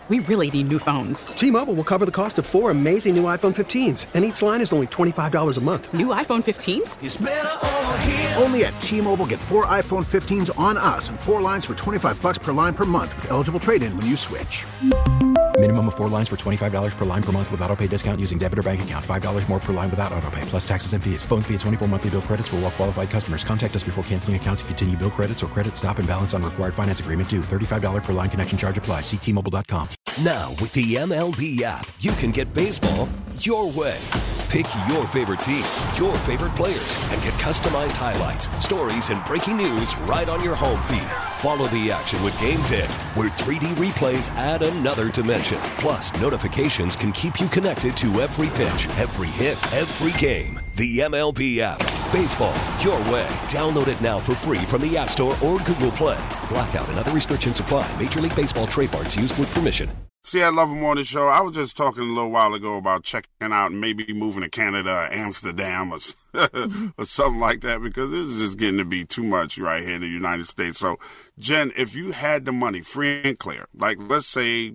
We really need new phones. T-Mobile will cover the cost of 4 amazing new iPhone 15s, and each line is only $25 a month. New iPhone 15s? It's better over here. Only at T-Mobile, get 4 iPhone 15s on us and 4 lines for $25 per line per month with eligible trade-in when you switch. Minimum of 4 lines for $25 per line per month with autopay discount using debit or bank account. $5 more per line without autopay, plus taxes and fees. Phone fee at 24 monthly bill credits for well-qualified customers. Contact us before canceling account to continue bill credits or credit stop and balance on required finance agreement due. $35 per line connection charge applies. See T-Mobile.com. Now, with the MLB app, you can get baseball your way. Pick your favorite team, your favorite players, and get customized highlights, stories, and breaking news right on your home feed. Follow the action with Game Day, where 3D replays add another dimension. Plus, notifications can keep you connected to every pitch, every hit, every game. The MLB app. Baseball your way. Download it now for free from the App Store or Google Play. Blackout and other restrictions apply. Major League Baseball trademarks used with permission. See, I love them on the show. I was just talking a little while ago about checking out and maybe moving to Canada or Amsterdam or something like that, because this is just getting to be too much right here in the United States. So, Jen, if you had the money free and clear, like let's say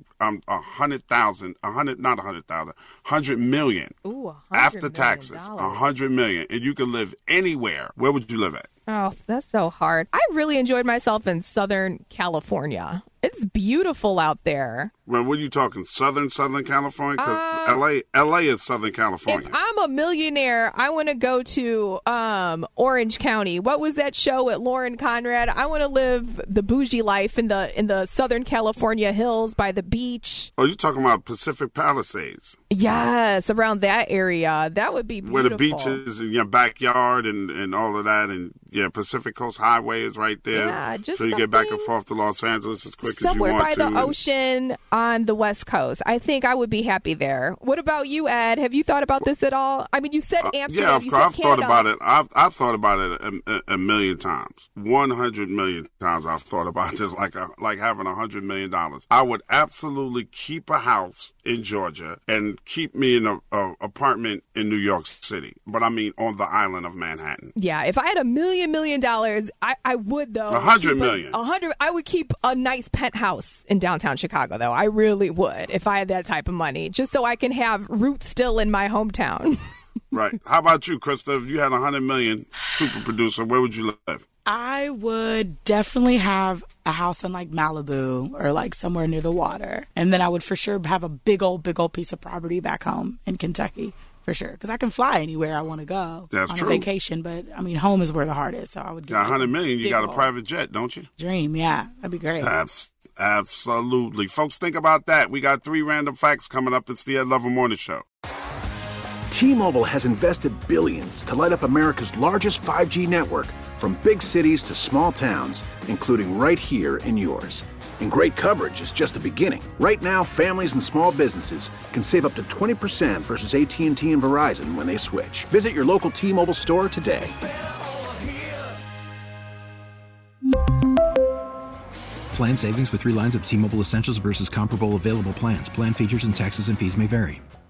$100 million. Ooh, $100 after taxes, $100 million, and you could live anywhere, where would you live at? Oh, that's so hard. I really enjoyed myself in Southern California. It's beautiful out there. Well, what are you talking? Southern California? Because LA is Southern California. If I'm a millionaire, I want to go to Orange County. What was that show with Lauren Conrad? I want to live the bougie life in the Southern California hills by the beach. Oh, you're talking about Pacific Palisades? Yes, around that area. That would be beautiful. Where the beach is in your backyard and all of that. And, yeah, Pacific Coast Highway is right there. Yeah, just so you get back and forth to Los Angeles as quick as you want to. Somewhere by the ocean on the West Coast. I think I would be happy there. What about you, Ed? Have you thought about this at all? I mean, you said Amsterdam. Yeah, of course. I've thought about it. I've thought about it a million times. 100 million times I've thought about this, like having $100 million. I would absolutely keep a house in Georgia and keep me in an apartment in New York City. But I mean on the island of Manhattan. Yeah, if I had $1 million, I would, though. $100 million. I would keep a nice penthouse in downtown Chicago, though. I really would if I had that type of money, just so I can have roots still in my hometown. Right. How about you, Krista? If you had $100 million, super producer, where would you live? I would definitely have a house in like Malibu or like somewhere near the water. And then I would for sure have a big old piece of property back home in Kentucky. For sure. Because I can fly anywhere I want to go. That's on true. A vacation. But, I mean, home is where the heart is. So I would get $100 million. You got a private jet, don't you? Dream, yeah. That'd be great. Absolutely. Folks, think about that. We got 3 random facts coming up. It's the Ed Lover Morning Show. T-Mobile has invested billions to light up America's largest 5G network, from big cities to small towns, including right here in yours. And great coverage is just the beginning. Right now, families and small businesses can save up to 20% versus AT&T and Verizon when they switch. Visit your local T-Mobile store today. Plan savings with 3 lines of T-Mobile Essentials versus comparable available plans. Plan features and taxes and fees may vary.